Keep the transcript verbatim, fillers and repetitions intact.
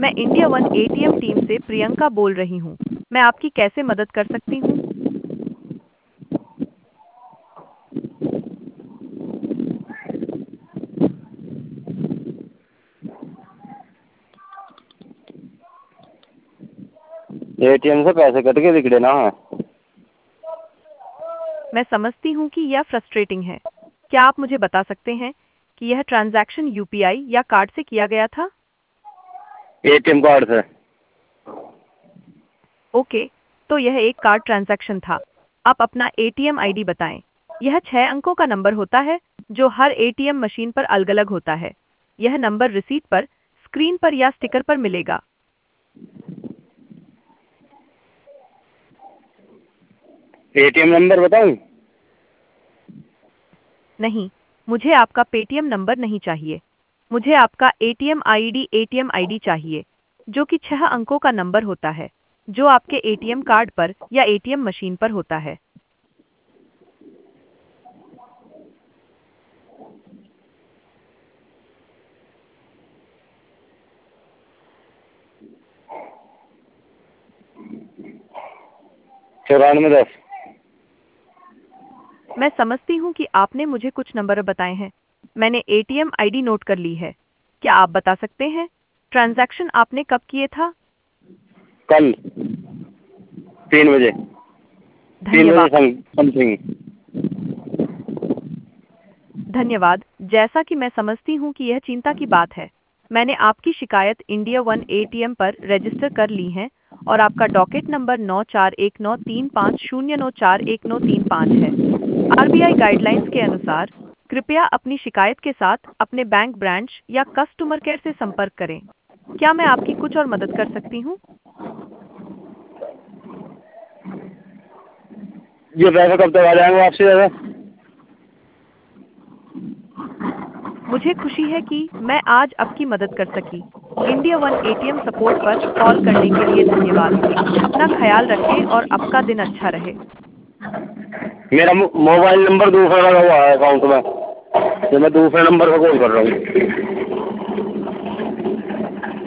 मैं India one ATM team से प्रियंका बोल रही हूँ। मैं आपकी कैसे मदद कर सकती हूँ? एटीएम से पैसे कट के दिख ना है। मैं समझती हूँ कि यह फ्रस्ट्रेटिंग है। क्या आप मुझे बता सकते हैं कि यह ट्रांजैक्शन यूपीआई या कार्ड से किया गया था? एटीएम कार्ड से। ओके, तो यह एक कार्ड ट्रांजैक्शन था। आप अपना एटीएम आईडी बताएं। यह छह अंकों का नंबर होता है जो हर एटीएम मशीन पर अलग-अलग होता है। यह नंबर रिसीट पर, स्क्रीन पर या स्टिकर पर मिलेगा। एटीएम नंबर बताऊं? नहीं, मुझे आपका पेटीएम नंबर नहीं चाहिए। मुझे आपका एटीएम आईडी एटीएम आईडी चाहिए, जो कि छह अंकों का नंबर होता है, जो आपके एटीएम कार्ड पर या एटीएम मशीन पर होता है। चौरानवे दस। मैं समझती हूँ कि आपने मुझे कुछ नंबर बताए हैं। मैंने एटीएम आईडी नोट कर ली है। क्या आप बता सकते हैं ट्रांजैक्शन आपने कब किए था? कल तीन बजे। तीन बजे धन्यवाद। समथिंग। धन्यवाद। जैसा कि मैं समझती हूँ कि यह चिंता की बात है। मैंने आपकी शिकायत इंडिया वन एटीएम पर रजिस्टर कर ली है और आपका डॉकेट नंबर नौ चार एक नौ तीन पाँच शून्य नौ चार एक नौ तीन पाँच है। आरबीआई गाइडलाइंस के अनुसार कृपया अपनी शिकायत के साथ अपने बैंक ब्रांच या कस्टमर केयर से संपर्क करें। क्या मैं आपकी कुछ और मदद कर सकती हूँ? ये पैसे कब तक आ जाएंगे आपसे दादा? मुझे खुशी है कि मैं आज आपकी मदद कर सकी। इंडिया वन एटीएम सपोर्ट पर कॉल करने के लिए धन्यवाद। अपना ख्याल रखें और आपका दिन अच्छा रहे। मेरा मो- मोबाइल नंबर दूसरा लगा हुआ है अकाउंट में, तो मैं दूसरे नंबर पर कॉल कर रहा हूँ।